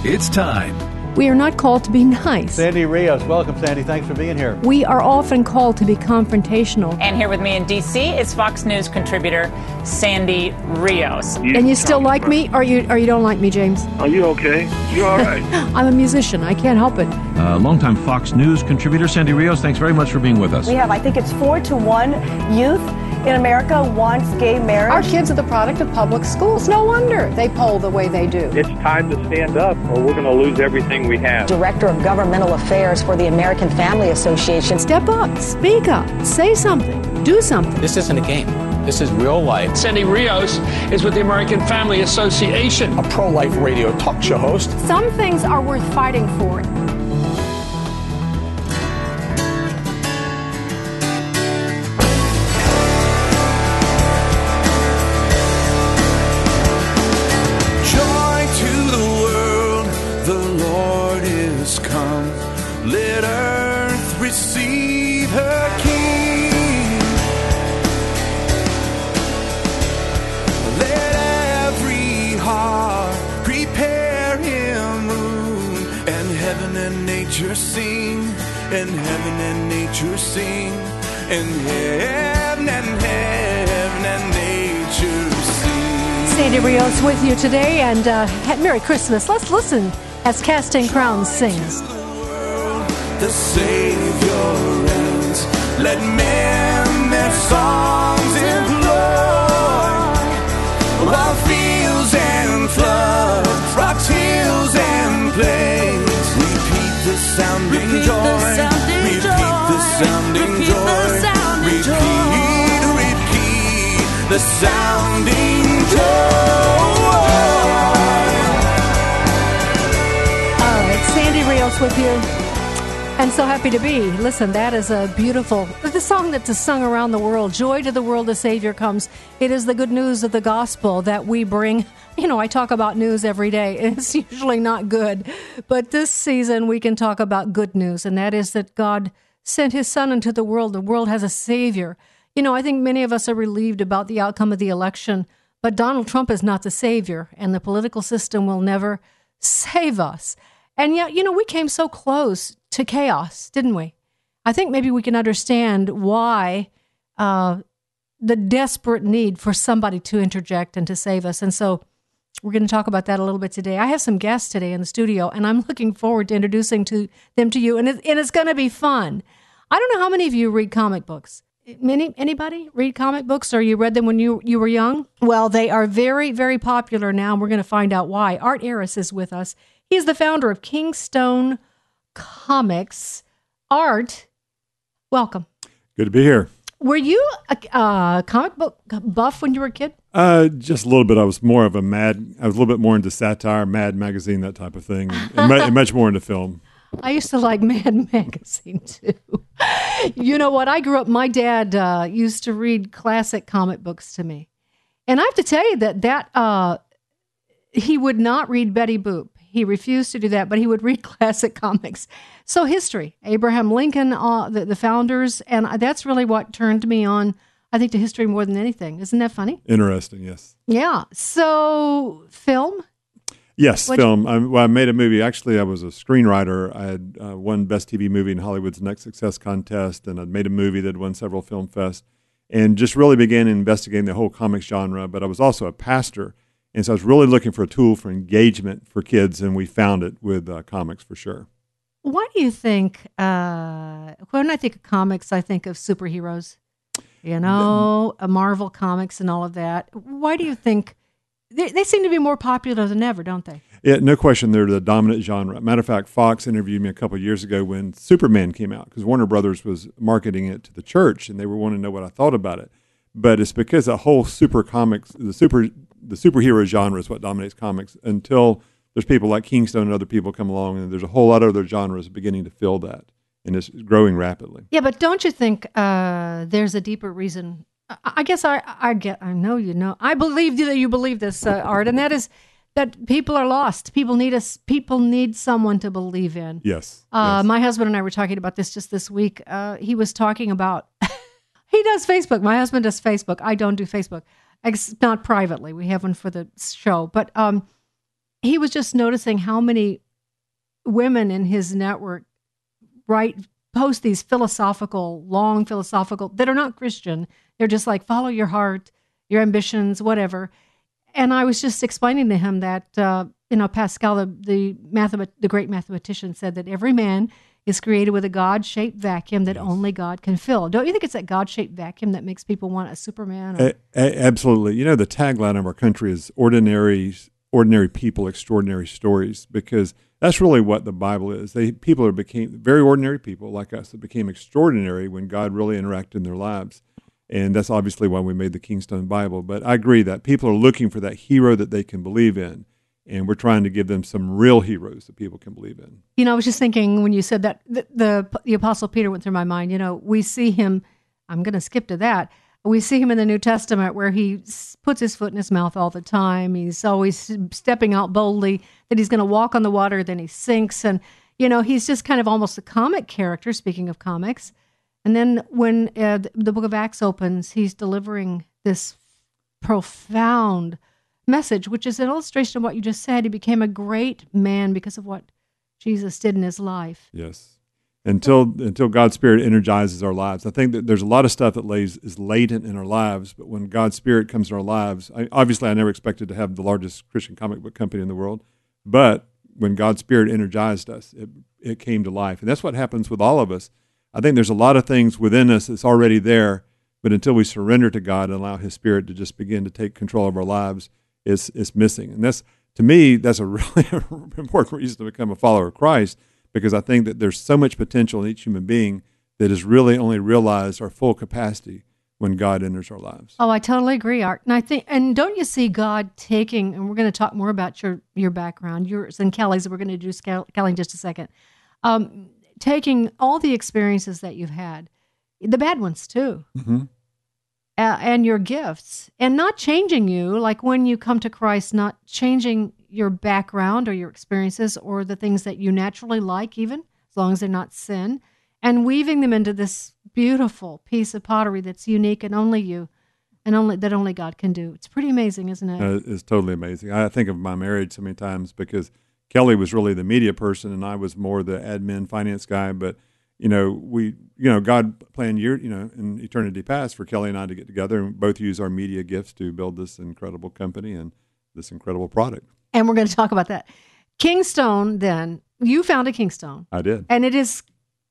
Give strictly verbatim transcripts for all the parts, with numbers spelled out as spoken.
It's time. We are not called to be nice. Sandy Rios, welcome, Sandy. Thanks for being here. We are often called to be confrontational. And here with me in D C is Fox News contributor Sandy Rios. You and you still like me, or you or you don't like me, James? Are you okay? You all right? I'm a musician. I can't help it. Uh, longtime Fox News contributor Sandy Rios, thanks very much for being with us. We have, I think it's four to one youth in America wants gay marriage. Our kids are the product of public schools. No wonder they poll the way they do. It's time to stand up or we're going to lose everything we have. Director of Governmental Affairs for the American Family Association. Step up, speak up, say something, do something. This isn't a game. This is real life. Sandy Rios is with the American Family Association. A pro-life radio talk show host. Some things are worth fighting for. Let earth receive her King. Let every heart prepare him room. And heaven and nature sing. And heaven and nature sing. And heaven and heaven and nature sing. Sandy Rios with you today, and uh, Merry Christmas. Let's listen as Casting Crowns sings. The Savior reigns. Let men their songs employ, while fields and floods, rocks, hills and plains repeat the sounding repeat joy. The sounding repeat joy. The sounding repeat joy. The sounding repeat, joy. Repeat the sounding joy. All right, Sandy Rios with you. And so happy to be. Listen, that is a beautiful, the song that's sung around the world. Joy to the world, the Savior comes. It is the good news of the gospel that we bring. You know, I talk about news every day, and it's usually not good. But this season, we can talk about good news, and that is that God sent his son into the world. The world has a Savior. You know, I think many of us are relieved about the outcome of the election, but Donald Trump is not the Savior, and the political system will never save us. And yet, you know, we came so close to chaos, didn't we? I think maybe we can understand why uh, the desperate need for somebody to interject and to save us. And so we're going to talk about that a little bit today. I have some guests today in the studio, and I'm looking forward to introducing to them to you. And, it, and it's going to be fun. I don't know how many of you read comic books. Many, anybody read comic books, or you read them when you, you were young? Well, they are very, very popular now, and we're going to find out why. Art Aris is with us. He's the founder of Kingstone Comics. Art, welcome. Good to be here. Were you a, a comic book buff when you were a kid? Uh, just a little bit. I was more of a Mad, I was a little bit more into satire, Mad Magazine, that type of thing, and, and, and much more into film. I used to like Mad Magazine, too. You know what? I grew up, my dad uh, used to read classic comic books to me. And I have to tell you that, that uh, he would not read Betty Boop. He refused to do that, but he would read classic comics. So history, Abraham Lincoln, uh, the, the founders, and that's really what turned me on, I think, to history more than anything. Isn't that funny? Interesting, yes. Yeah. So film? Yes, What'd film. I, well, I made a movie. Actually, I was a screenwriter. I had uh, won Best T V Movie in Hollywood's Next Success Contest, and I'd made a movie that won several film fests, and just really began investigating the whole comics genre. But I was also a pastor. And so I was really looking for a tool for engagement for kids, and we found it with uh, comics for sure. Why do you think, uh, when I think of comics, I think of superheroes, you know, the, Marvel comics and all of that. Why do you think, they, they seem to be more popular than ever, don't they? Yeah, no question, they're the dominant genre. Matter of fact, Fox interviewed me a couple of years ago when Superman came out, because Warner Brothers was marketing it to the church, and they were wanting to know what I thought about it. But it's because the whole super comics, the super the superhero genre is what dominates comics until there's people like Kingstone and other people come along, and there's a whole lot of other genres beginning to fill that, and it's growing rapidly. Yeah, but don't you think uh, there's a deeper reason? I, I guess I I get I know you know I believe that you believe this, uh, Art, and that is that people are lost. People need us. People need someone to believe in. Yes. Uh, yes. My husband and I were talking about this just this week. Uh, he was talking about. He does Facebook. My husband does Facebook. I don't do Facebook. It's not privately. We have one for the show. But um, he was just noticing how many women in his network write, post these philosophical, long philosophical, that are not Christian. They're just like, follow your heart, your ambitions, whatever. And I was just explaining to him that, uh, you know, Pascal, the the, mathemat- the great mathematician, said that every man is created with a God-shaped vacuum that yes. only God can fill. Don't you think it's that God-shaped vacuum that makes people want a Superman? Or- a- a- absolutely. You know, the tagline of our country is ordinary, ordinary people, extraordinary stories, because that's really what the Bible is. They people are became very ordinary people like us that became extraordinary when God really interacted in their lives. And that's obviously why we made the Kingstone Bible. But I agree that people are looking for that hero that they can believe in. And we're trying to give them some real heroes that people can believe in. You know, I was just thinking when you said that, the, the, the Apostle Peter went through my mind. You know, we see him, I'm going to skip to that. We see him in the New Testament where he puts his foot in his mouth all the time. He's always stepping out boldly, that he's going to walk on the water, then he sinks. And, you know, he's just kind of almost a comic character, speaking of comics. And then when uh, the book of Acts opens, he's delivering this profound message, which is an illustration of what you just said. He became a great man because of what Jesus did in his life. Yes. Until until God's Spirit energizes our lives. I think that there's a lot of stuff that lays is latent in our lives, but when God's Spirit comes to our lives, I, obviously I never expected to have the largest Christian comic book company in the world, but when God's Spirit energized us, it, it came to life. And that's what happens with all of us. I think there's a lot of things within us that's already there, but until we surrender to God and allow His Spirit to just begin to take control of our lives, it's, it's missing. And that's, to me, that's a really important reason to become a follower of Christ, because I think that there's so much potential in each human being that is really only realized our full capacity when God enters our lives. Oh, I totally agree, Art. And I think, and don't you see God taking, and we're going to talk more about your, your background, yours and Kelly's, we're going to do Kelly in just a second, um, taking all the experiences that you've had, the bad ones too, mm-hmm. uh, and your gifts, and not changing you, like when you come to Christ, not changing your background or your experiences or the things that you naturally like, even as long as they're not sin, and weaving them into this beautiful piece of pottery that's unique and only you, and only that only God can do. It's pretty amazing, isn't it? Uh, it's totally amazing. I think of my marriage so many times because Kelly was really the media person and I was more the admin finance guy. But you know, we, you know, God planned year, you know, in eternity past for Kelly and I to get together and both use our media gifts to build this incredible company and this incredible product. And we're going to talk about that. Kingstone, then, you founded Kingstone. I did. And it is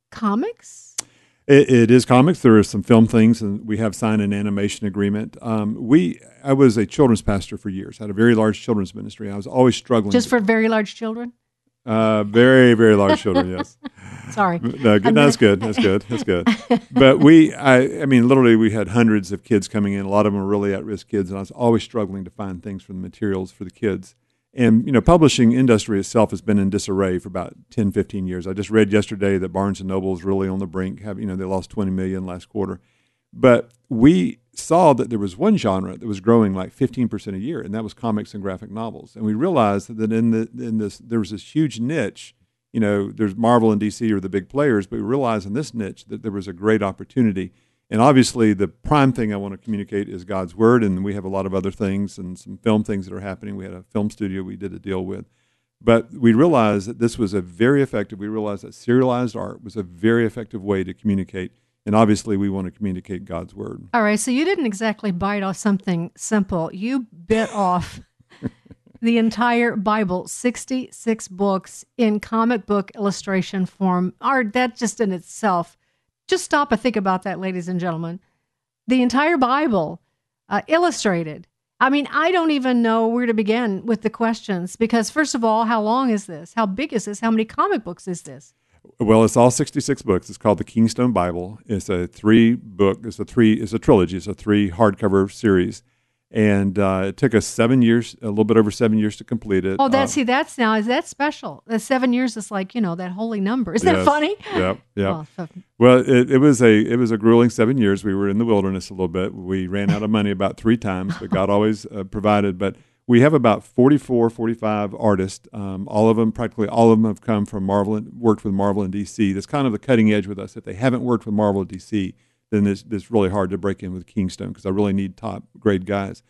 comics? It, it is comics. There are some film things, and we have signed an animation agreement. Um, we, I was a children's pastor for years. I had a very large children's ministry. I was always struggling. Just for very large children? Uh, very, very large children, yes. Sorry. No, good, no, that's good. That's good. That's good. But we, I, I mean, literally we had hundreds of kids coming in. A lot of them were really at-risk kids, and I was always struggling to find things for the materials for the kids. And, you know, publishing industry itself has been in disarray for about ten, fifteen years. I just read yesterday that Barnes and Noble is really on the brink. Have, you know, they lost twenty million dollars last quarter. But we saw that there was one genre that was growing like fifteen percent a year, and that was comics and graphic novels. And we realized that in the in this there was this huge niche. You know, there's Marvel and D C are the big players, but we realized in this niche that there was a great opportunity. And obviously, the prime thing I want to communicate is God's Word, and we have a lot of other things and some film things that are happening. We had a film studio we did a deal with. But we realized that this was a very effective, we realized that serialized art was a very effective way to communicate. And obviously, we want to communicate God's Word. All right, so you didn't exactly bite off something simple. You bit off the entire Bible, sixty-six books in comic book illustration form. Art, that just in itself, just stop and think about that, ladies and gentlemen. The entire Bible uh, illustrated. I mean, I don't even know where to begin with the questions because, first of all, how long is this? How big is this? How many comic books is this? Well, it's all sixty-six books. It's called the Kingstone Bible. It's a three book. It's a three. It's a trilogy. It's a three hardcover series, and uh, it took us seven years, a little bit over seven years to complete it. Oh, that's uh, see, that's now is that special? The seven years is like, you know, that holy number. Isn't yes, that funny? Yep, yep. Oh, so. Well, it, it was a it was a grueling seven years. We were in the wilderness a little bit. We ran out of money about three times, but God always uh, provided. But we have about forty-four, forty-five artists. Um, all of them, practically all of them have come from Marvel and worked with Marvel and D C. That's kind of the cutting edge with us. If they haven't worked with Marvel and D C, then it's, it's really hard to break in with Kingstone because I really need top grade guys.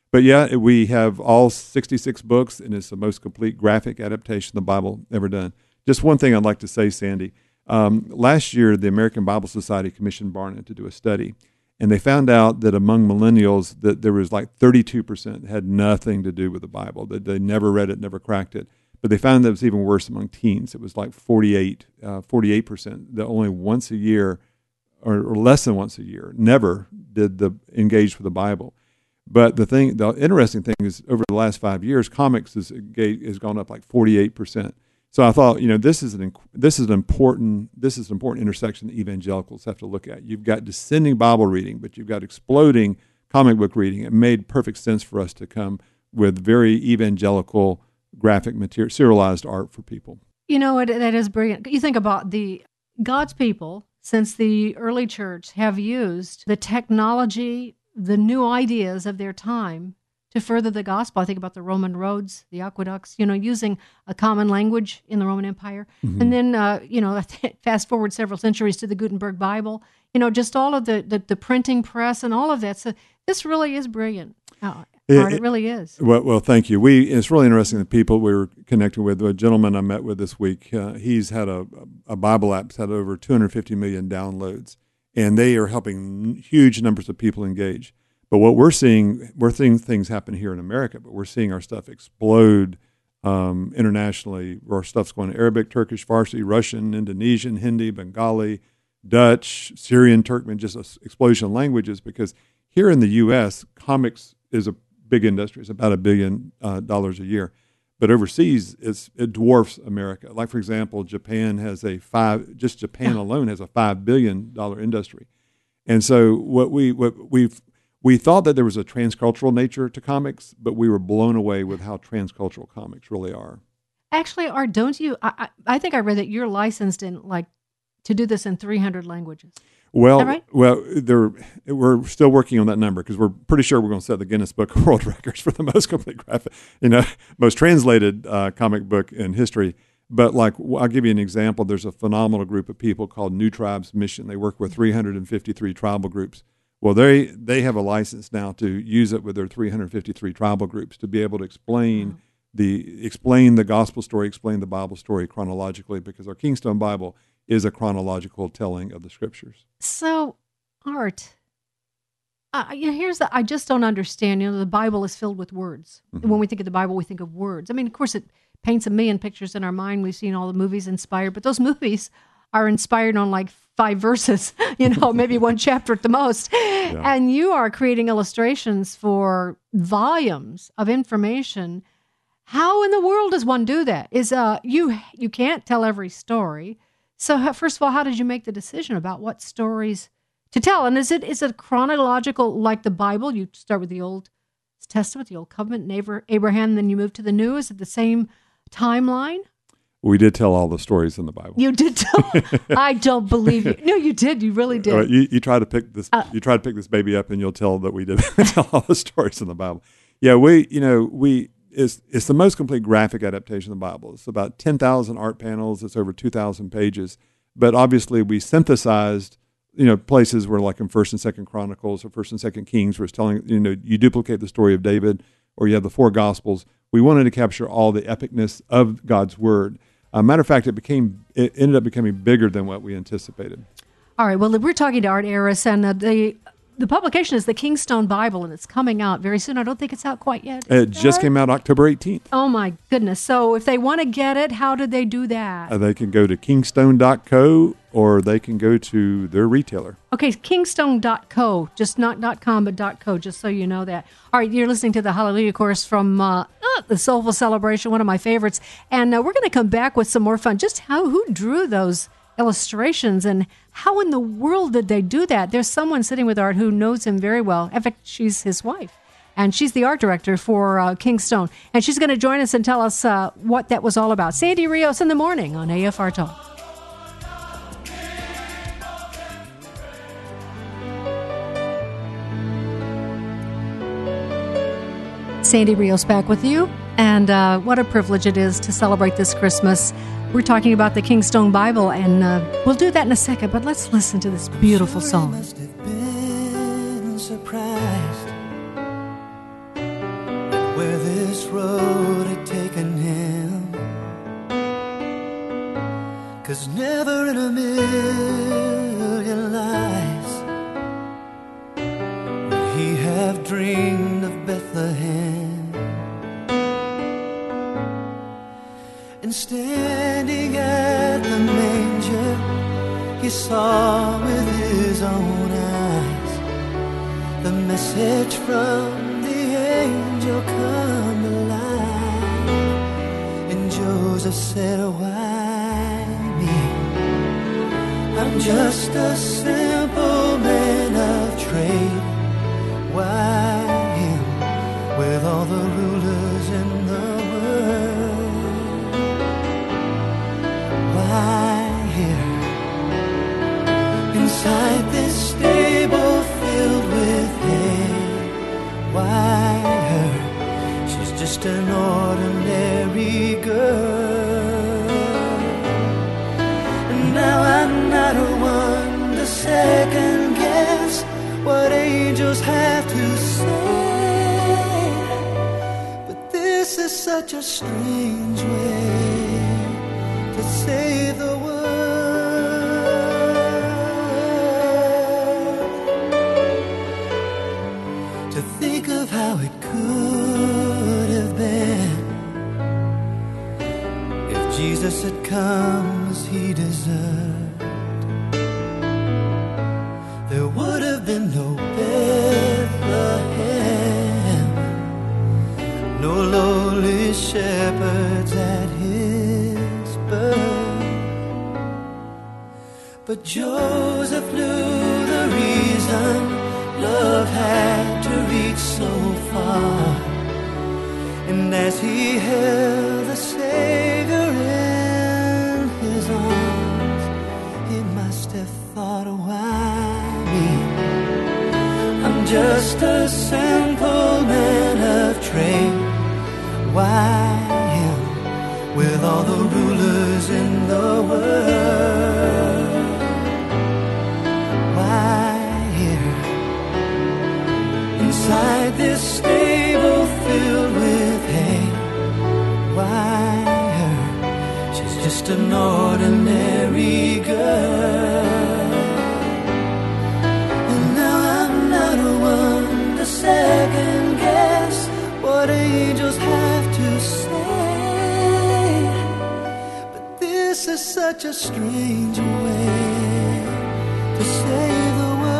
But yeah, we have all sixty-six books, and it's the most complete graphic adaptation of the Bible ever done. Just one thing I'd like to say, Sandy. Um, last year, the American Bible Society commissioned Barna to do a study, and they found out that among millennials that there was like thirty-two percent had nothing to do with the Bible, that they never read it, never cracked it. But they found that it was even worse among teens. It was like forty-eight, uh, forty-eight percent that only once a year or, or less than once a year never did the engage with the Bible. But the thing, the interesting thing is over the last five years, comics has, has gone up like forty-eight percent. So I thought, you know, this is an this is an important this is an important intersection that evangelicals have to look at. You've got descending Bible reading, but you've got exploding comic book reading. It made perfect sense for us to come with very evangelical graphic material, serialized art for people. You know, it, that is brilliant. You think about the God's people since the early church have used the technology, the new ideas of their time to further the gospel. I think about the Roman roads, the aqueducts, you know, using a common language in the Roman Empire. Mm-hmm. And then, uh, you know, fast forward several centuries to the Gutenberg Bible, you know, just all of the, the, the printing press and all of that. So this really is brilliant. Oh, Art, it, it really is. Well, well, thank you. We It's really interesting, the people we were connecting with. A gentleman I met with this week, uh, he's had a, a Bible app's had over two hundred fifty million downloads, and they are helping huge numbers of people engage. But what we're seeing, we're seeing things happen here in America, but we're seeing our stuff explode um, internationally. Our stuff's going to Arabic, Turkish, Farsi, Russian, Indonesian, Hindi, Bengali, Dutch, Syrian, Turkmen, just an explosion of languages, because here in the U S, comics is a big industry. It's about a billion uh, dollars a year. But overseas, it's, it dwarfs America. Like, for example, Japan has a five, just Japan alone has a five billion dollars industry. And so what we, what we've, we thought that there was a transcultural nature to comics, but we were blown away with how transcultural comics really are. Actually, Art, don't you, I, I think I read that you're licensed in, like, to do this in three hundred languages. Well, right? well, there, we're still working on that number because we're pretty sure we're going to set the Guinness Book of World Records for the most complete graphic, you know, most translated uh, comic book in history. But like, I'll give you an example. There's a phenomenal group of people called New Tribes Mission. They work with three hundred fifty-three tribal groups. Well, they they have a license now to use it with their three hundred fifty-three tribal groups to be able to explain mm-hmm. the explain the gospel story, explain the Bible story chronologically, because our Kingstone Bible is a chronological telling of the scriptures. So, Art, uh, you know, here's the, I just don't understand. You know, the Bible is filled with words. Mm-hmm. When we think of the Bible, we think of words. I mean, of course, it paints a million pictures in our mind. We've seen all the movies inspired, but those movies are inspired on like five verses, you know, maybe one chapter at the most. Yeah. And you are creating illustrations for volumes of information. How in the world does one do that? Is uh, you you can't tell every story. So first of all, how did you make the decision about what stories to tell? And is it is it chronological like the Bible? You start with the Old Testament, the Old Covenant, and Abraham, then you move to the New. Is it the same timeline? We did tell all the stories in the Bible. You did tell. I don't believe you. No, you did. You really did. Uh, you, you try to pick this. Uh, you try to pick this baby up, and you'll tell that we did tell all the stories in the Bible. Yeah, we. You know, we. It's, it's the most complete graphic adaptation of the Bible. It's about ten thousand art panels. It's over two thousand pages. But obviously we synthesized, you know, places where like in First and Second Chronicles or First and Second Kings where it's telling, you know, you duplicate the story of David, or you have the four Gospels. We wanted to capture all the epicness of God's Word. Uh, matter of fact, it became it ended up becoming bigger than what we anticipated. All right. Well, we're talking to Art Aris, and uh, the the publication is the Kingstone Bible, and it's coming out very soon. I don't think it's out quite yet. It just right? came out October eighteenth. Oh, my goodness. So if they want to get it, how do they do that? Uh, they can go to kingstone dot co, or they can go to their retailer. Okay, kingstone dot co, just not .com, but .co, just so you know that. All right, you're listening to the Hallelujah Chorus from uh, uh, the Soulful Celebration, one of my favorites. And uh, we're going to come back with some more fun. Just how who drew those illustrations, and how in the world did they do that? There's someone sitting with Art who knows him very well. In fact, she's his wife, and she's the art director for uh, Kingstone, and she's going to join us and tell us uh, what that was all about. Sandy Rios in the morning on A F R Talk. Sandy Rios back with you, and uh, what a privilege it is to celebrate this Christmas. We're talking about the Kingstone Bible, and uh, we'll do that in a second, but let's listen to this beautiful song. Must have been surprised road had taken him, 'cause never in a million lives would he have dreamed of Bethlehem. And standing at the manger, he saw with his own eyes the message from the angel come alive. And Joseph said, why me? I'm just a simple man of trade. Why him with all the rulers in the world? Why here inside this stable filled with hay? Why her? She's just an ordinary girl. And now I'm not one to second guess what angels have to say, but this is such a strange way to save the world. To think of how it could have been if Jesus had come as he deserved. There would have been no Bethlehem, no lowly shepherds at his birth. But Joseph knew the reason love had to reach so far. And as he held the Savior in his arms, he must have thought, why me? I'm just a simple man of trade. Why him with all the rulers in the world? Why here inside this stable filled with hay? Why her? She's just an ordinary girl. And now I'm not one to second guess what angels have to say, but this is such a strange way to save the world.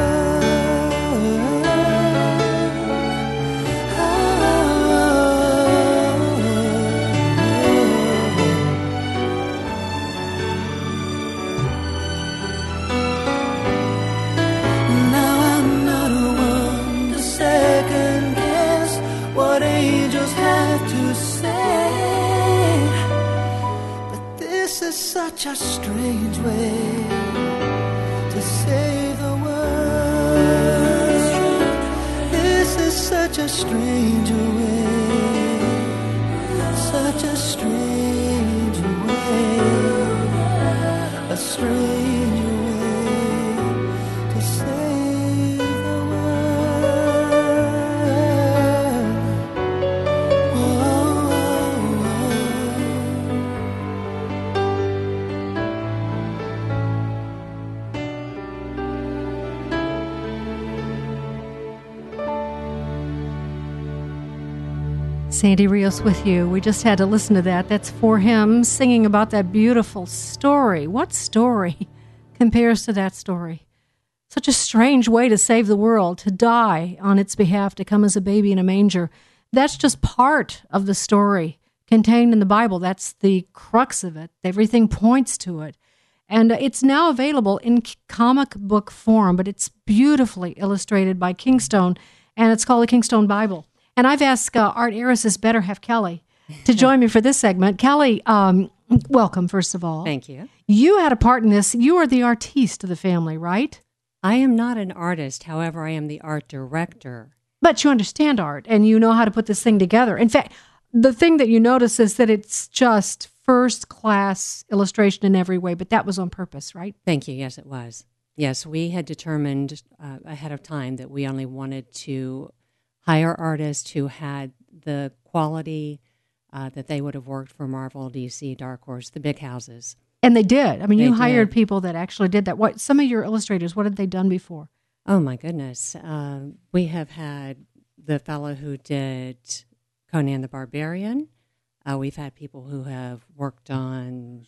Such a strange way to save the world. This is such a strange way, such a strange way, a strange way to save the world. Oh, oh, oh. Sandy Rios with you. We just had to listen to that. That's For Him singing about that beautiful story. What story compares to that story? Such a strange way to save the world, to die on its behalf, to come as a baby in a manger. That's just part of the story contained in the Bible. That's the crux of it. Everything points to it. And it's now available in comic book form, but it's beautifully illustrated by Kingstone, and it's called the Kingstone Bible. And I've asked uh, Art Aris' better half, Kelly, to join me for this segment. Kelly, um, welcome, first of all. Thank you. You had a part in this. You are the artiste of the family, right? I am not an artist. However, I am the art director. But you understand art, and you know how to put this thing together. In fact, the thing that you notice is that it's just first-class illustration in every way, but that was on purpose, right? Thank you. Yes, it was. Yes, we had determined uh, ahead of time that we only wanted to hire artists who had the quality uh, that they would have worked for Marvel, D C, Dark Horse, the big houses. And they did. I mean, They you hired did. people that actually did that. What some of your illustrators? What had they done before? Oh my goodness, uh, we have had the fellow who did Conan the Barbarian. Uh, we've had people who have worked on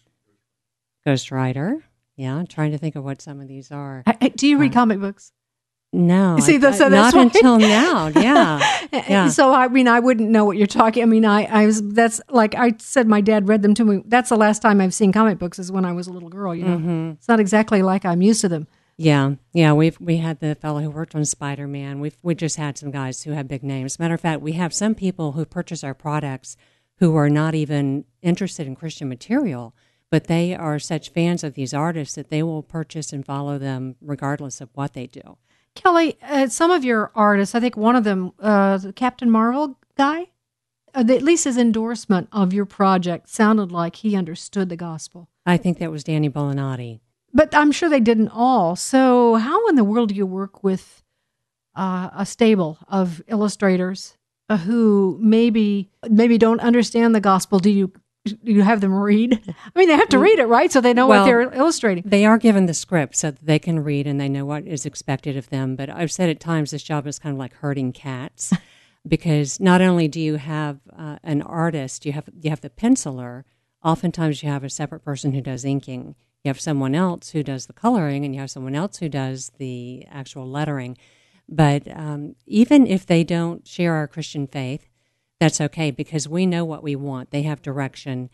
Ghost Rider. Yeah, I'm trying to think of what some of these are. I, I- do you read Uh, comic books? No, See, I- that's- I- so that's not why- until now. Yeah, yeah. So I mean, I wouldn't know what you're talking. I mean, I, I was. That's like I said. My dad read them to me. That's the last time I've seen comic books is when I was a little girl. You know, Mhm. it's not exactly like I'm used to them. Yeah, yeah. We've we had the fellow who worked on Spider Man. We've we just had some guys who have big names. Matter of fact, we have some people who purchase our products who are not even interested in Christian material, but they are such fans of these artists that they will purchase and follow them regardless of what they do. Kelly, uh, some of your artists, I think one of them, uh, the Captain Marvel guy, uh, the, at least his endorsement of your project sounded like he understood the gospel. I think that was Danny Bolinati. But I'm sure they didn't all. So how in the world do you work with uh, a stable of illustrators uh, who maybe maybe don't understand the gospel? Do you do you have them read? I mean, they have to read it, right? So they know Well, what they're illustrating. They are given the script so that they can read and they know what is expected of them. But I've said at times this job is kind of like herding cats because not only do you have uh, an artist, you have you have the penciler. Oftentimes you have a separate person who does inking. You have someone else who does the coloring, and you have someone else who does the actual lettering. But um, even if they don't share our Christian faith, that's okay because we know what we want. They have direction,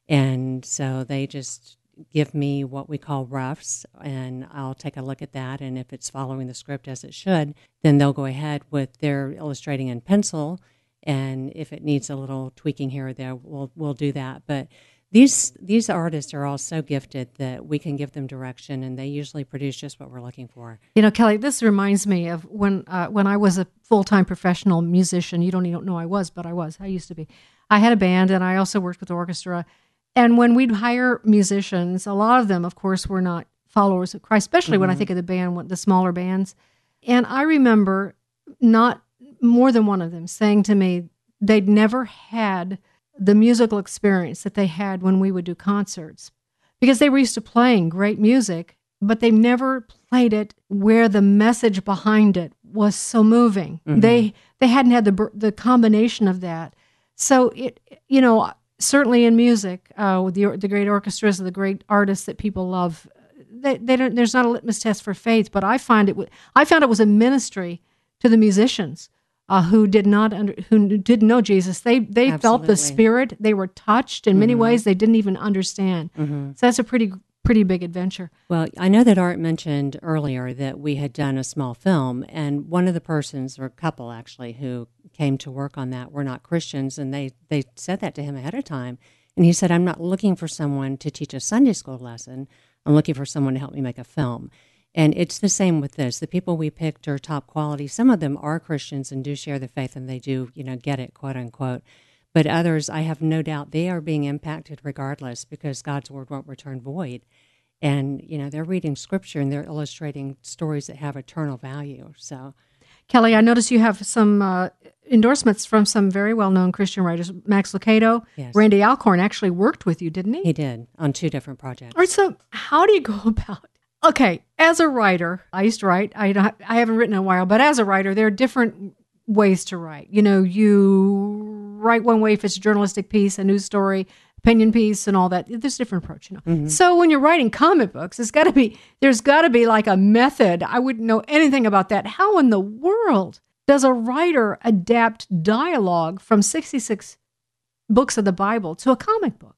and so they just give me what we call roughs, and I'll take a look at that, and if it's following the script as it should, then they'll go ahead with their illustrating in pencil, and if it needs a little tweaking here or there, we'll we'll do that. But These these artists are all so gifted that we can give them direction, and they usually produce just what we're looking for. You know, Kelly, this reminds me of when uh, when I was a full-time professional musician. You don't even know I was, but I was. I used to be. I had a band, and I also worked with the orchestra. And when we'd hire musicians, a lot of them, of course, were not followers of Christ, especially mm-hmm. when I think of the band, the smaller bands. And I remember not more than one of them saying to me they'd never had the musical experience that they had when we would do concerts, because they were used to playing great music, but they never played it where the message behind it was so moving. Mm-hmm. They they hadn't had the the combination of that. So it you know certainly in music uh, with the the great orchestras and the great artists that people love, they they don't. There's not a litmus test for faith, but I find it I found it was a ministry to the musicians. Uh, who did not under, who didn't know Jesus. They they Absolutely. felt the Spirit. They were touched in many Mm-hmm. ways they didn't even understand. Mm-hmm. So that's a pretty pretty big adventure. Well, I know that Art mentioned earlier that we had done a small film, and one of the persons, or a couple actually, who came to work on that were not Christians, and they, they said that to him ahead of time. And he said, I'm not looking for someone to teach a Sunday school lesson. I'm looking for someone to help me make a film. And it's the same with this. The people we picked are top quality. Some of them are Christians and do share the faith, and they do, you know, get it, quote unquote. But others, I have no doubt, they are being impacted regardless because God's word won't return void. And, you know, they're reading scripture and they're illustrating stories that have eternal value. So, Kelly, I noticed you have some uh, endorsements from some very well-known Christian writers. Max Lucado, yes. Randy Alcorn actually worked with you, didn't he? He did, on two different projects. All right, so how do you go about Okay, as a writer, I used to write. I don't, I haven't written in a while, but as a writer, there are different ways to write. You know, you write one way if it's a journalistic piece, a news story, opinion piece, and all that. There's a different approach, you know. Mm-hmm. So when you're writing comic books, it's got to be there's got to be like a method. I wouldn't know anything about that. How in the world does a writer adapt dialogue from sixty-six books of the Bible to a comic book?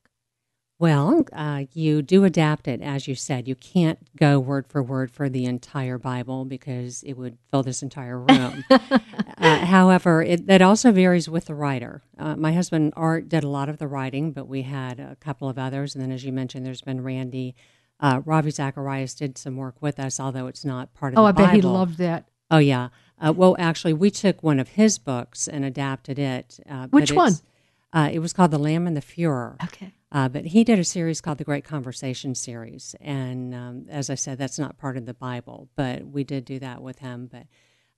Well, uh, you do adapt it, as you said. You can't go word for word for the entire Bible because it would fill this entire room. uh, however, it, that also varies with the writer. Uh, my husband, Art, did a lot of the writing, but we had a couple of others. And then, as you mentioned, there's been Randy. Uh, Ravi Zacharias did some work with us, although it's not part of oh, the I Bible. bet he loved that. Oh, yeah. Uh, well, actually, we took one of his books and adapted it. Uh, Which one? Uh, it was called The Lamb and the Fuhrer. Okay. Uh, but he did a series called the Great Conversation Series. And um, as I said, that's not part of the Bible, but we did do that with him. But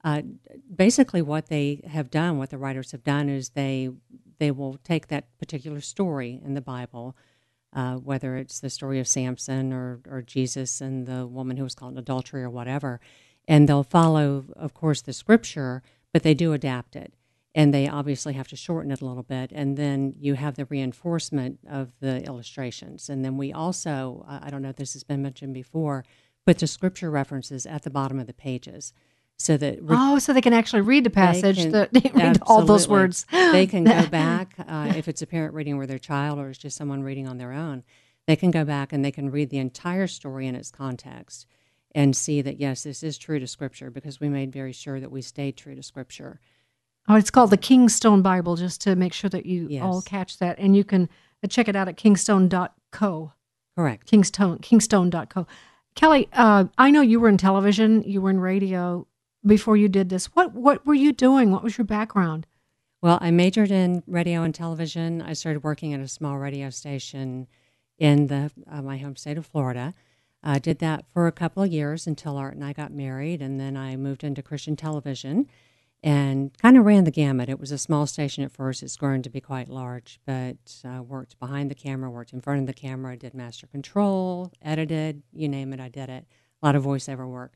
uh, basically what they have done, what the writers have done, is they they will take that particular story in the Bible, uh, whether it's the story of Samson or, or Jesus and the woman who was caught in adultery or whatever, and they'll follow, of course, the scripture, but they do adapt it. And they obviously have to shorten it a little bit. And then you have the reinforcement of the illustrations. And then we also, I don't know if this has been mentioned before, put the scripture references at the bottom of the pages. So that re- oh, so they can actually read the passage, can, the, read all those words. They can go back, uh, if it's a parent reading with their child or it's just someone reading on their own, they can go back and they can read the entire story in its context and see that, yes, this is true to Scripture, because we made very sure that we stayed true to Scripture. Oh, it's called the Kingstone Bible, just to make sure that you yes. all catch that. And you can check it out at kingstone dot co. Correct. Kingstone, kingstone dot co. Kelly, uh, I know you were in television, you were in radio before you did this. What what were you doing? What was your background? Well, I majored in radio and television. I started working at a small radio station in the uh, my home state of Florida. I uh, did that for a couple of years until Art and I got married, and then I moved into Christian television and kind of ran the gamut. It was a small station at first. It's grown to be quite large, but uh, worked behind the camera, worked in front of the camera, did master control, edited, you name it, I did it. A lot of voiceover work.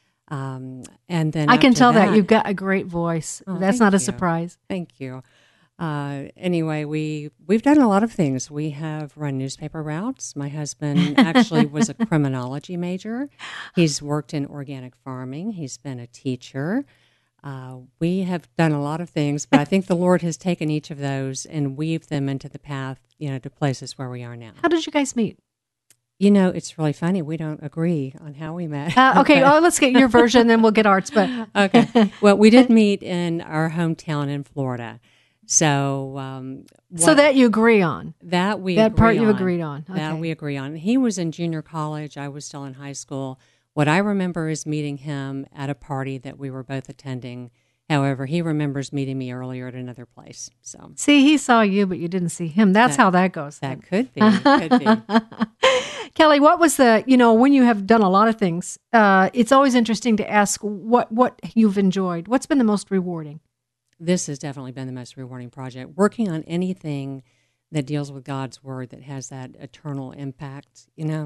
Um, and then I can tell that, that you've got a great voice. Oh, That's not a you. surprise. Thank you. Uh, anyway, we, we've done a lot of things. We have run newspaper routes. My husband actually was a criminology major. He's worked in organic farming. He's been a teacher. Uh, we have done a lot of things, but I think the Lord has taken each of those and weaved them into the path, you know, to places where we are now. How did you guys meet? You know, it's really funny. We don't agree on how we met. Uh, okay, oh, let's get your version, then we'll get Art's. But okay. Well, we did meet in our hometown in Florida. So, um, so that you agree on that we that agree part you on, agreed on okay. that we agree on. He was in junior college. I was still in high school. What I remember is meeting him at a party that we were both attending. However, he remembers meeting me earlier at another place. So, see, he saw you, but you didn't see him. That's that, how that goes. That could be. Could be. Kelly, what was the, you know, when you have done a lot of things, uh, it's always interesting to ask what, what you've enjoyed. What's been the most rewarding? This has definitely been the most rewarding project. Working on anything that deals with God's Word that has that eternal impact, you know,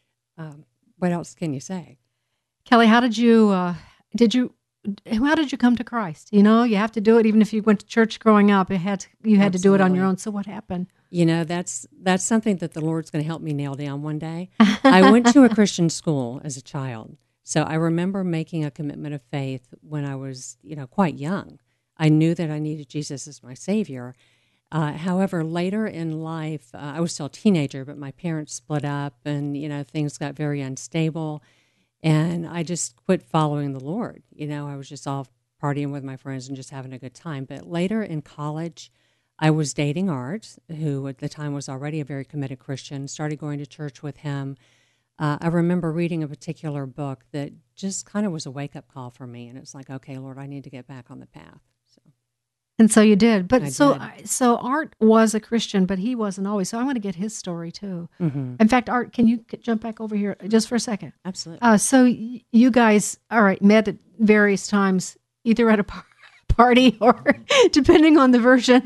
um, what else can you say? Kelly, how did you, uh, did you, how did you come to Christ? You know, you have to do it. Even if you went to church growing up, it had to, you had Absolutely. to do it on your own. So what happened? You know, that's that's something that the Lord's going to help me nail down one day. I went to a Christian school as a child. So I remember making a commitment of faith when I was, you know, quite young. I knew that I needed Jesus as my Savior. Uh, however, later in life, uh, I was still a teenager, but my parents split up and, you know, things got very unstable. And I just quit following the Lord. You know, I was just off partying with my friends and just having a good time. But later in college, I was dating Art, who at the time was already a very committed Christian, started going to church with him. Uh, I remember reading a particular book that just kind of was a wake-up call for me. And it's like, okay, Lord, I need to get back on the path. So, And so you did. But I so did. so Art was a Christian, but he wasn't always. So I want to get his story too. Mm-hmm. In fact, Art, can you jump back over here just for a second? Absolutely. Uh, so y- you guys, all right, met at various times, either at a par- party or depending on the version.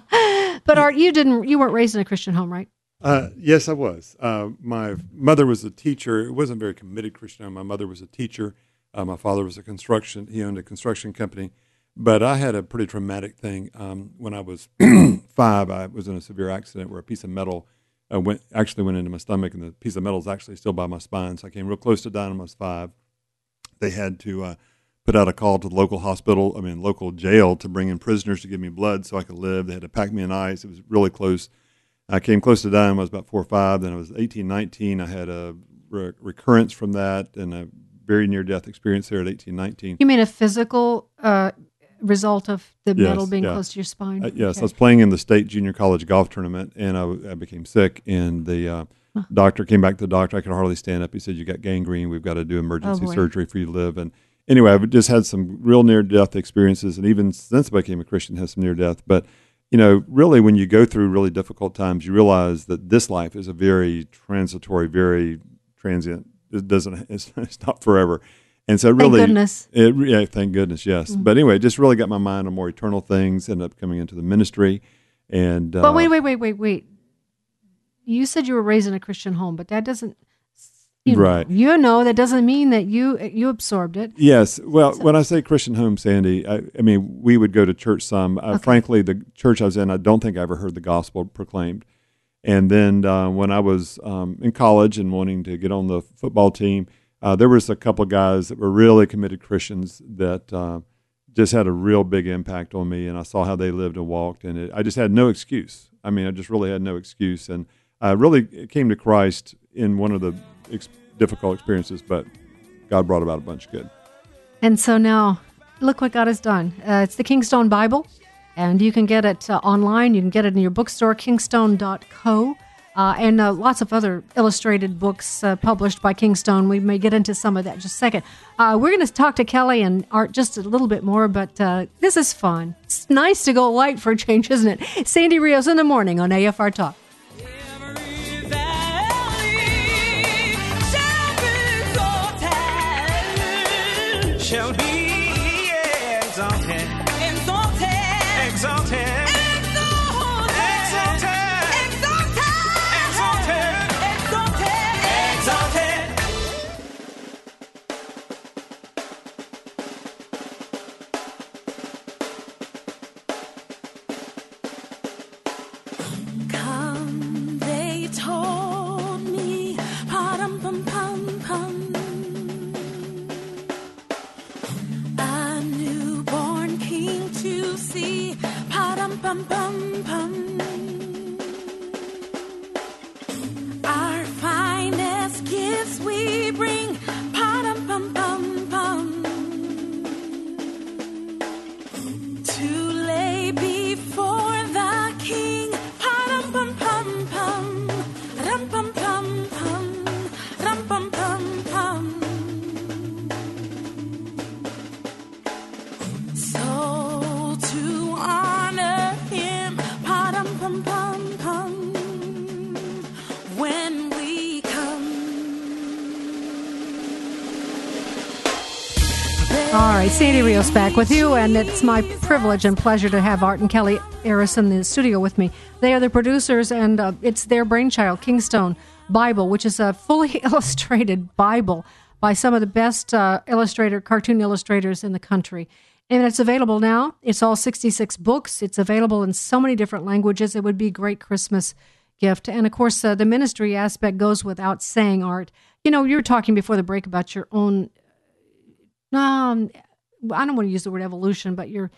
But Art, you didn't. You weren't raised in a Christian home, right? Uh, yes, I was. Uh, my mother was a teacher. It wasn't a very committed Christian home. My mother was a teacher. Uh, my father was a construction. He owned a construction company. But I had a pretty traumatic thing. Um, when I was five, I was in a severe accident where a piece of metal uh, went actually went into my stomach, and the piece of metal is actually still by my spine. So I came real close to dying when I was five. They had to uh, put out a call to the local hospital, I mean, local jail, to bring in prisoners to give me blood so I could live. They had to pack me in ice. It was really close. I came close to dying when I was about four or five. Then I was eighteen, nineteen. I had a re- recurrence from that and a very near-death experience there at eighteen, nineteen. You mean a physical uh, result of the yes, metal being yeah. close to your spine? Uh, yes, okay. I was playing in the state junior college golf tournament, and I, I became sick, and the uh, huh. doctor came back to the doctor. I could hardly stand up. He said, you got gangrene. We've got to do emergency oh, surgery for you to live. And anyway, I've just had some real near-death experiences, and even since I became a Christian, had some near-death. But, you know, really when you go through really difficult times, you realize that this life is a very transitory, very transient. It doesn't, it's, it's not forever. And so really, thank goodness. It, yeah, thank goodness, yes. Mm-hmm. But anyway, it just really got my mind on more eternal things, ended up coming into the ministry. And uh, But wait, wait, wait, wait, wait. You said you were raised in a Christian home, but that doesn't, you know, right. you know, that doesn't mean that you you absorbed it. Yes. Well, so, when I say Christian home, Sandy, I, I mean, we would go to church some. Uh, okay. Frankly, the church I was in, I don't think I ever heard the gospel proclaimed. And then uh, when I was um, in college and wanting to get on the football team, Uh, there was a couple of guys that were really committed Christians that uh, just had a real big impact on me, and I saw how they lived and walked, and it, I just had no excuse. I mean, I just really had no excuse, and I really came to Christ in one of the ex- difficult experiences, but God brought about a bunch of good. And so now, look what God has done. Uh, it's the Kingstone Bible, and you can get it uh, online. You can get it in your bookstore, kingstone dot co. Uh, and uh, lots of other illustrated books uh, published by Kingstone. We may get into some of that in just a second. Uh, we're going to talk to Kelly and Art just a little bit more, but uh, this is fun. It's nice to go light for a change, isn't it? Sandy Rios in the morning on A F R Talk. Shall be exalted, exalted, exalted. Pum, pum, pum. Our finest gifts we bring, pum, pum, pum, pum, to lay before the King, pum, pum, pum, pum, rum, pum, pum, pum, rum, pum, pum, pum. So to honor Him, pum, pum, pum, when we come. All right, Sandy Rios back with you, and it's my privilege and pleasure to have Art and Kelly Aris in the studio with me. They are the producers, and uh, it's their brainchild, Kingstone Bible, which is a fully illustrated Bible by some of the best uh, illustrator, cartoon illustrators in the country. And it's available now. It's all sixty-six books. It's available in so many different languages. It would be a great Christmas gift. And, of course, uh, the ministry aspect goes without saying, Art. You know, you were talking before the break about your own, um, I don't want to use the word evolution, but your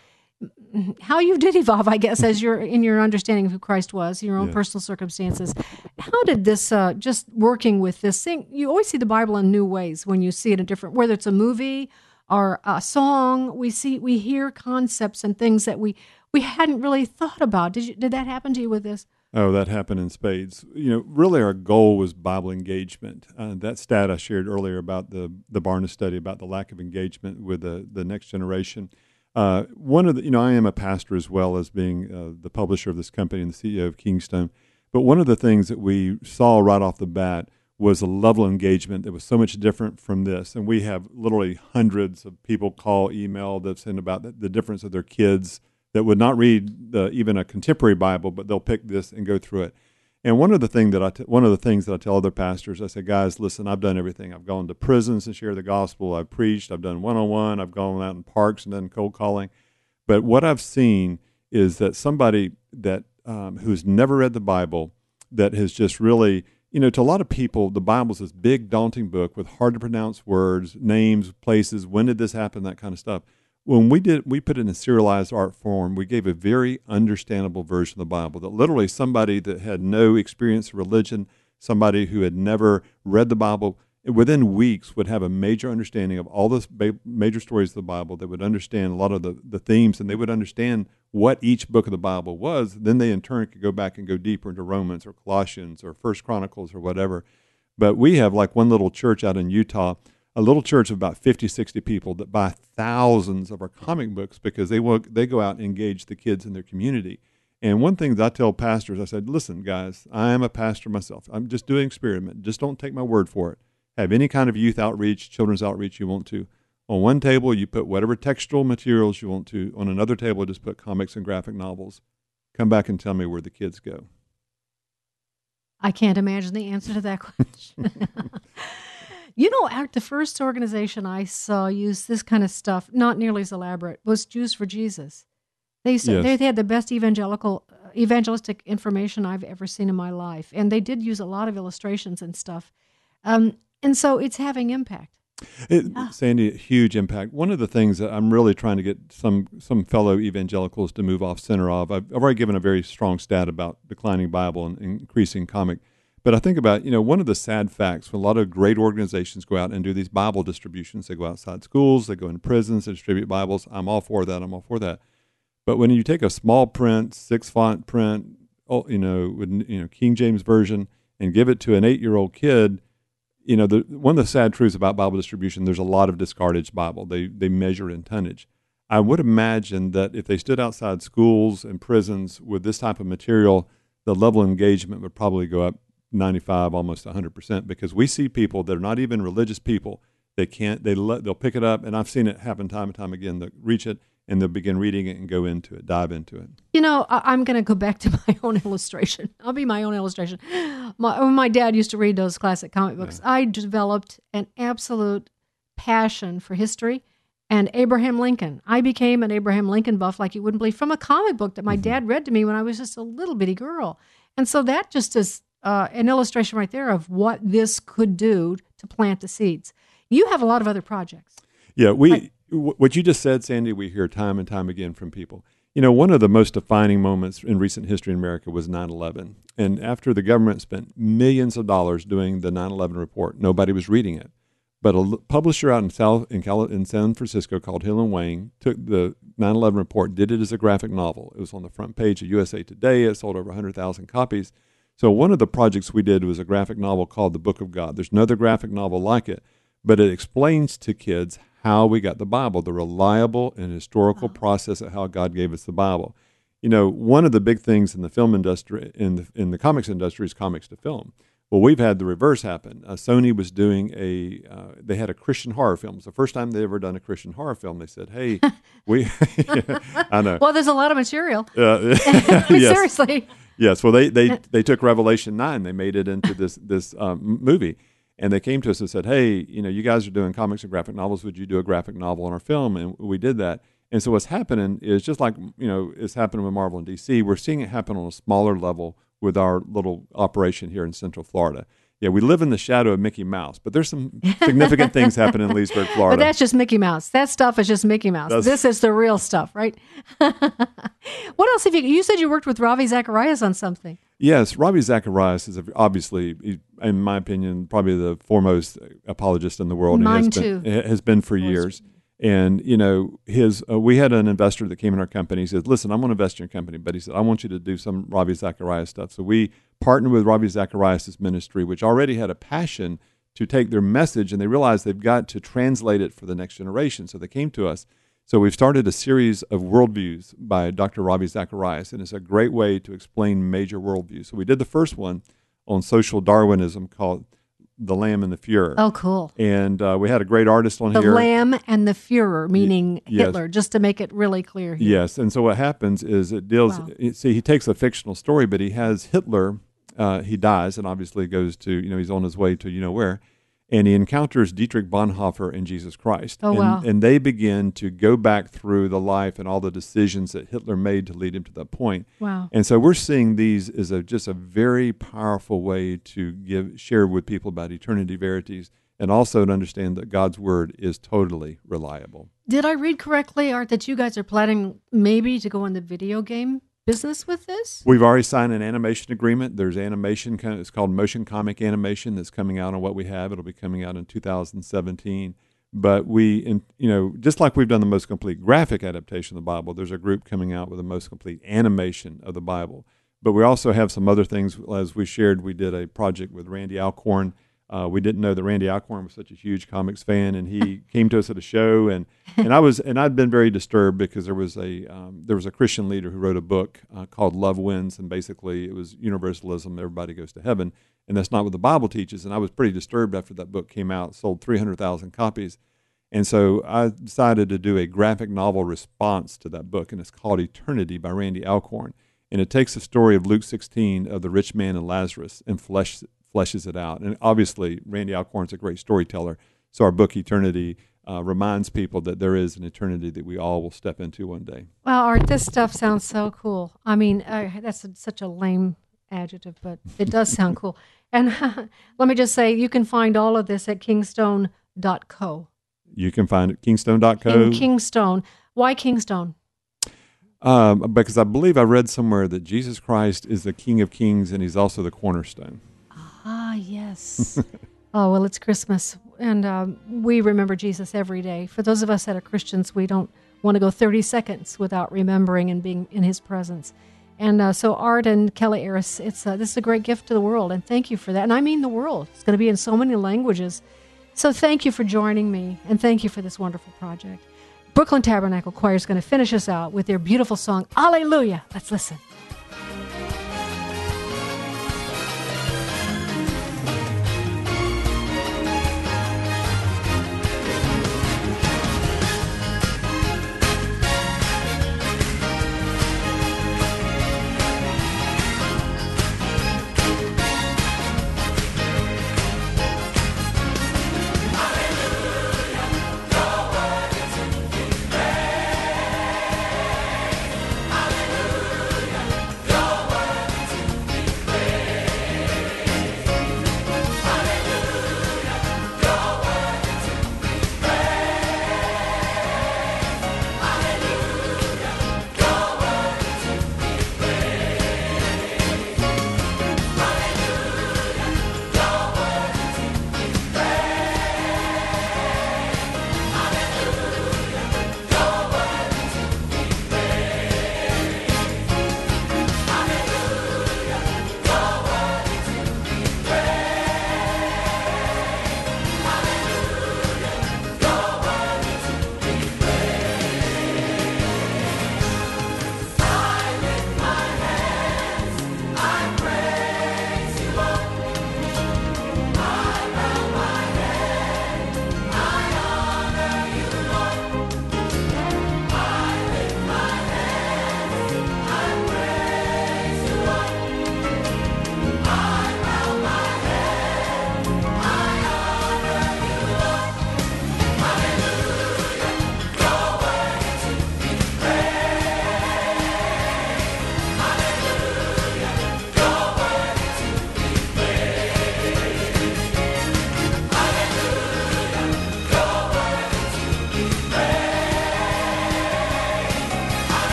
how you did evolve, I guess, as your in your understanding of who Christ was, your own yeah. personal circumstances. How did this, uh, just working with this thing, you always see the Bible in new ways when you see it in different, whether it's a movie or a song, we see, we hear concepts and things that we, we hadn't really thought about. Did you, did that happen to you with this? Oh, that happened in spades. You know, really our goal was Bible engagement. Uh, that stat I shared earlier about the, the Barna study, about the lack of engagement with the, the next generation. Uh, one of the, you know, I am a pastor as well as being uh, the publisher of this company and the C E O of Kingstone. But one of the things that we saw right off the bat was a level of engagement that was so much different from this. And we have literally hundreds of people call, email, that send about the, the difference of their kids that would not read the, even a contemporary Bible, but they'll pick this and go through it. And one of the thing that I t- one of the things that I tell other pastors, I say, guys, listen, I've done everything. I've gone to prisons to share the gospel. I've preached. I've done one-on-one. I've gone out in parks and done cold calling. But what I've seen is that somebody that um, who's never read the Bible, that has just really, you know, to a lot of people, the Bible's this big, daunting book with hard to pronounce words, names, places, when did this happen, that kind of stuff. When we did, we put it in a serialized art form. We gave a very understandable version of the Bible that literally somebody that had no experience of religion, somebody who had never read the Bible, within weeks would have a major understanding of all the ba- major stories of the Bible. They would understand a lot of the, the themes, and they would understand what each book of the Bible was. Then they in turn could go back and go deeper into Romans or Colossians or First Chronicles or whatever. But we have like one little church out in Utah, a little church of about fifty, sixty people that buy thousands of our comic books because they will, they go out and engage the kids in their community. And one thing that I tell pastors, I said, listen, guys, I am a pastor myself. I'm just doing experiment. Just don't take my word for it. Have any kind of youth outreach, children's outreach you want to. On one table, you put whatever textual materials you want to. On another table, just put comics and graphic novels. Come back and tell me where the kids go. I can't imagine the answer to that question. You know, at the first organization I saw use this kind of stuff, not nearly as elaborate, was Jews for Jesus. They said yes. they had the best evangelical, uh, evangelistic information I've ever seen in my life, and they did use a lot of illustrations and stuff. Um, and so it's having impact. It, ah. Sandy, huge impact. One of the things that I'm really trying to get some some fellow evangelicals to move off center of, I've, I've already given a very strong stat about declining Bible and increasing comic. But I think about, you know, one of the sad facts when a lot of great organizations go out and do these Bible distributions, they go outside schools, they go in prisons, they distribute Bibles. I'm all for that. I'm all for that. But when you take a small print, six font print, you know, with, you know, King James Version and give it to an eight-year-old kid, you know, the, one of the sad truths about Bible distribution, there's a lot of discarded Bible. They they measure in tonnage. I would imagine that if they stood outside schools and prisons with this type of material, the level of engagement would probably go up ninety-five, almost one hundred percent, because we see people that are not even religious people. They can't, they let, they'll pick it up, and I've seen it happen time and time again. They'll reach it, and they'll begin reading it and go into it, dive into it. You know, I, I'm going to go back to my own illustration. I'll be my own illustration. My, when my dad used to read those classic comic books, yeah. I developed an absolute passion for history and Abraham Lincoln. I became an Abraham Lincoln buff like you wouldn't believe, from a comic book that my mm-hmm. dad read to me when I was just a little bitty girl. And so that just is uh, an illustration right there of what this could do to plant the seeds. You have a lot of other projects. Yeah, we I, w- what you just said, Sandy, we hear time and time again from people. You know, one of the most defining moments in recent history in America was nine eleven. And after the government spent millions of dollars doing the nine eleven report, nobody was reading it. But a l- publisher out in South in, Cal- in San Francisco called Hill and Wang took the nine eleven report, did it as a graphic novel. It was on the front page of U S A Today. It sold over one hundred thousand copies. So one of the projects we did was a graphic novel called The Book of God. There's no other graphic novel like it, but it explains to kids how we got the Bible, the reliable and historical wow. process of how God gave us the Bible. You know, one of the big things in the film industry, in the, in the comics industry, is comics to film. Well, we've had the reverse happen. Uh, Sony was doing a, uh, they had a Christian horror film. It's the first time they ever done a Christian horror film. They said, hey, we, yeah, I know. Well, there's a lot of material. Uh, I mean, yes. seriously. Yes, well, they, they, they took Revelation nine. They made it into this, this um, movie. And they came to us and said, hey, you know, you guys are doing comics and graphic novels. Would you do a graphic novel on our film? And we did that. And so what's happening is just like, you know, it's happening with Marvel and D C, we're seeing it happen on a smaller level with our little operation here in Central Florida. Yeah, we live in the shadow of Mickey Mouse, but there's some significant things happening in Leesburg, Florida. But that's just Mickey Mouse. That stuff is just Mickey Mouse. That's, this is the real stuff, right? What else have you, you said you worked with Ravi Zacharias on something. Yes, Ravi Zacharias is a, obviously, in my opinion, probably the foremost apologist in the world. Mine has too. Been, has been for years. And, you know, his uh, we had an investor that came in our company. He said, listen, I'm going to invest in your company. But he said, I want you to do some Ravi Zacharias stuff. So we partnered with Ravi Zacharias' ministry, which already had a passion to take their message, and they realized they've got to translate it for the next generation. So they came to us. So we've started a series of worldviews by Doctor Ravi Zacharias, and it's a great way to explain major worldviews. So we did the first one on social Darwinism called The Lamb and the Fuhrer. Oh, cool. And uh, we had a great artist on the here. The Lamb and the Fuhrer, meaning yes. Hitler, just to make it really clear here. Yes, and so what happens is it deals, wow. it, see, he takes a fictional story, but he has Hitler, uh, he dies, and obviously goes to, you know, he's on his way to you know where, and he encounters Dietrich Bonhoeffer and Jesus Christ. Oh, and, wow. And they begin to go back through the life and all the decisions that Hitler made to lead him to that point. Wow. And so we're seeing these as a, just a very powerful way to give share with people about eternity verities, and also to understand that God's word is totally reliable. Did I read correctly, Art, that you guys are planning maybe to go in the video game business with this? We've already signed an animation agreement. There's animation, it's called motion comic animation, that's coming out on what we have. It'll be coming out in two thousand seventeen. But we, in, you know, just like we've done the most complete graphic adaptation of the Bible, there's a group coming out with the most complete animation of the Bible. But we also have some other things. As we shared, we did a project with Randy Alcorn. Uh, we didn't know that Randy Alcorn was such a huge comics fan, and he came to us at a show, and, and I was and I'd been very disturbed because there was a um, there was a Christian leader who wrote a book uh, called Love Wins, and basically it was universalism, everybody goes to heaven, and that's not what the Bible teaches. And I was pretty disturbed after that book came out, sold three hundred thousand copies, And so I decided to do a graphic novel response to that book, and it's called Eternity by Randy Alcorn. And it takes the story of Luke sixteen of the rich man and Lazarus and flesh, fleshes it out. And obviously, Randy Alcorn's a great storyteller, so our book Eternity uh, reminds people that there is an eternity that we all will step into one day. Well, Art, this stuff sounds so cool. I mean, uh, that's a, such a lame adjective, but it does sound cool. And let me just say, you can find all of this at kingstone dot co. You can find it at kingstone dot co. In Kingstone. Why Kingstone? Um, because I believe I read somewhere that Jesus Christ is the King of Kings and he's also the cornerstone. Ah, yes. Oh, well, it's Christmas, and um, we remember Jesus every day. For those of us that are Christians, we don't want to go thirty seconds without remembering and being in his presence. And uh, so Art and Kelly Aris, it's uh, this is a great gift to the world, and thank you for that. And I mean the world. It's going to be in so many languages. So thank you for joining me, and thank you for this wonderful project. Brooklyn Tabernacle Choir is going to finish us out with their beautiful song, Alleluia. Let's listen.